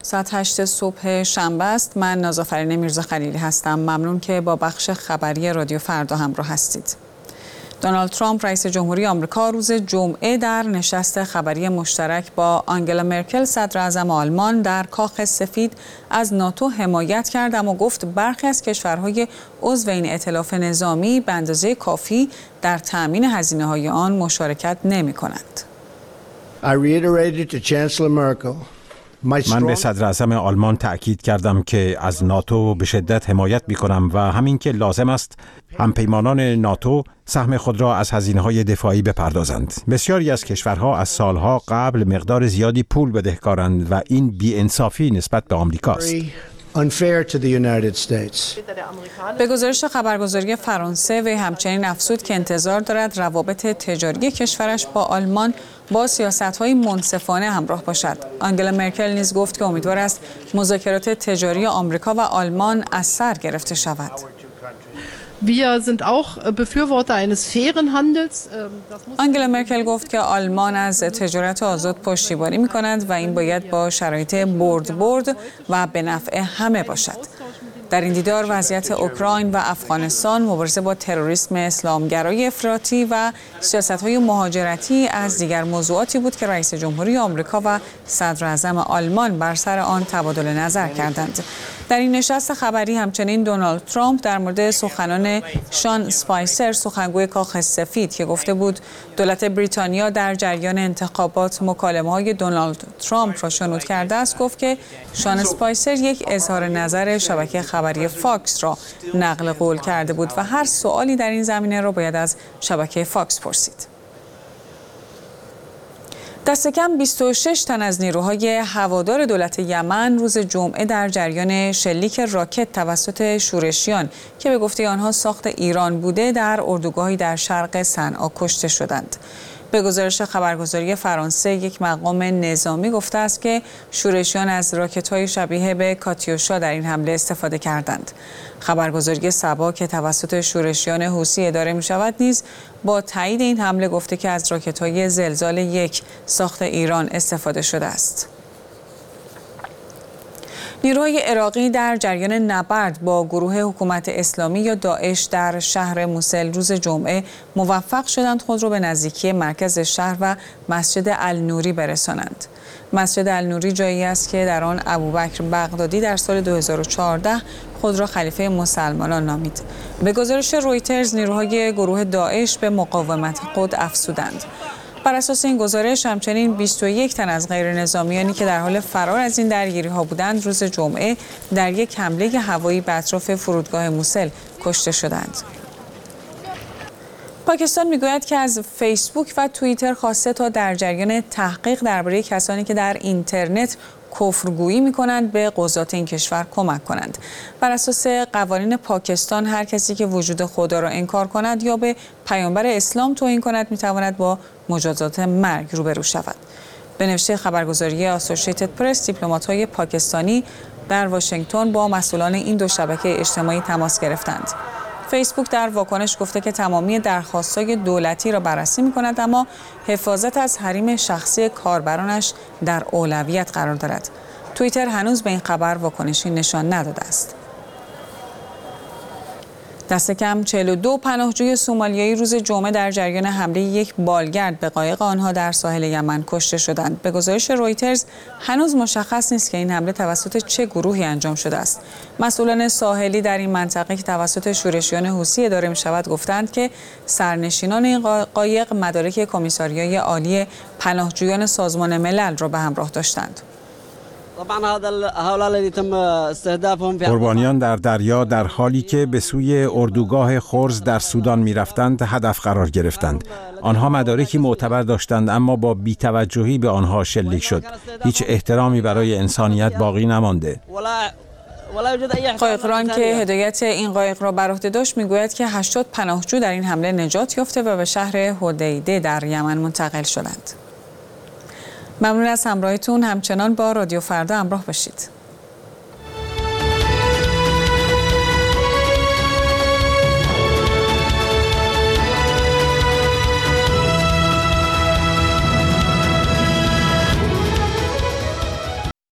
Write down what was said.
ساعت 8 صبح شنبه است. من نازآفرین میرزا خلیلی هستم. ممنون که با بخش خبری رادیو فردا همراه هستید. دونالد ترامپ رئیس جمهوری آمریکا روز جمعه در نشست خبری مشترک با آنگلا مرکل صدر اعظم آلمان در کاخ سفید از ناتو حمایت کرد، اما گفت برخی از کشورهای عضو این ائتلاف نظامی به اندازه کافی در تأمین هزینه‌های آن مشارکت نمی‌کنند. من به صدر اعظم آلمان تأکید کردم که از ناتو به شدت حمایت می‌کنم و همین که لازم است همپیمانان ناتو سهم خود را از هزینه‌های دفاعی بپردازند. بسیاری از کشورها از سالها قبل مقدار زیادی پول بدهکارند و این بی‌انصافی نسبت به آمریکاست. به گزارش خبرگزاری فرانسه، وی همچنین افزود که انتظار دارد روابط تجاری کشورش با آلمان با سیاست‌های منصفانه همراه باشد. آنگلا مرکل نیز گفت که امیدوار است مذاکرات تجاری آمریکا و آلمان از سر گرفته شود. آنگلا مرکل گفت که آلمان از تجارت آزاد پشتیبانی می‌کند و این باید با شرایط برد و به نفع همه باشد. در این دیدار وضعیت اوکراین و افغانستان، مبارزه با تروریسم اسلامگرای افراطی و سیاست‌های مهاجرتی از دیگر موضوعاتی بود که رئیس جمهوری آمریکا و صدر اعظم آلمان بر سر آن تبادل نظر کردند. در این نشست خبری همچنین دونالد ترامپ در مورد سخنان شان اسپایسر، سخنگوی کاخ سفید، که گفته بود دولت بریتانیا در جریان انتخابات مکالمه‌های دونالد ترامپ را شنود کرده است، گفت که شان اسپایسر یک اظهار نظر شبکه خبری فاکس را نقل قول کرده بود و هر سوالی در این زمینه را باید از شبکه فاکس پرسید. دست کم 26 تن از نیروهای هوادار دولت یمن روز جمعه در جریان شلیک راکت توسط شورشیان که به گفته آنها ساخت ایران بوده در اردوگاهی در شرق صنعا کشته شدند. به گزارش خبرگزاری فرانسه، یک مقام نظامی گفته است که شورشیان از راکت‌های شبیه به کاتیوشا در این حمله استفاده کردند. خبرگزاری سبا که توسط شورشیان حوثی اداره می‌شود نیز با تایید این حمله گفته که از راکت‌های زلزال 1 ساخت ایران استفاده شده است. نیروهای عراقی در جریان نبرد با گروه حکومت اسلامی یا داعش در شهر موسل روز جمعه موفق شدند خود را به نزدیکی مرکز شهر و مسجد النوری برسانند. مسجد النوری جایی است که در آن ابوبکر بغدادی در سال 2014 خود را خلیفه مسلمانان نامید. به گزارش رویترز، نیروهای گروه داعش به مقاومت خود افزودند. بر اساس این گزارش همچنین 21 تن از غیر نظامیانی که در حال فرار از این درگیری‌ها بودند روز جمعه در یک حمله هوایی به اطراف فرودگاه موسل کشته شدند. پاکستان میگوید که از فیسبوک و توییتر خواسته تا در جریان تحقیق درباره کسانی که در اینترنت کفرگویی می‌کنند به قضات این کشور کمک کنند. بر اساس قوانین پاکستان هر کسی که وجود خدا را انکار کند یا به پیامبر اسلام توهین کند می‌تواند با مجازات مرگ روبرو شود. به نوشته خبرگزاری آسوشیتد پرس، دیپلمات‌های پاکستانی در واشنگتن با مسئولان این دو شبکه اجتماعی تماس گرفتند. فیسبوک در واکنش گفته که تمامی درخواست‌های دولتی را بررسی می‌کند، اما حفاظت از حریم شخصی کاربرانش در اولویت قرار دارد. توییتر هنوز به این خبر واکنشی نشان نداده است. دست کم 42 پناهجوی سومالیایی روز جمعه در جریان حمله یک بالگرد به قایق آنها در ساحل یمن کشته شدند. به گزارش رویترز هنوز مشخص نیست که این حمله توسط چه گروهی انجام شده است. مسئولان ساحلی در این منطقه که توسط شورشیان حوثی اداره می‌شود گفتند که سرنشینان این قایق مدارک کمیساریای عالی پناهجویان سازمان ملل را به همراه داشتند. قربانیان در دریا در حالی که به سوی اردوگاه خرز در سودان می‌رفتند هدف قرار گرفتند. آنها مدارکی معتبر داشتند اما با بی‌توجهی به آنها شلیک شد. هیچ احترامی برای انسانیت باقی نمانده. قایقران که هدایت این قایق را بر عهده داشت میگوید که 80 پناهجو در این حمله نجات یافته و به شهر حدیده در یمن منتقل شدند. ممنون از همراهیتون. همچنان با رادیو فردا همراه باشید.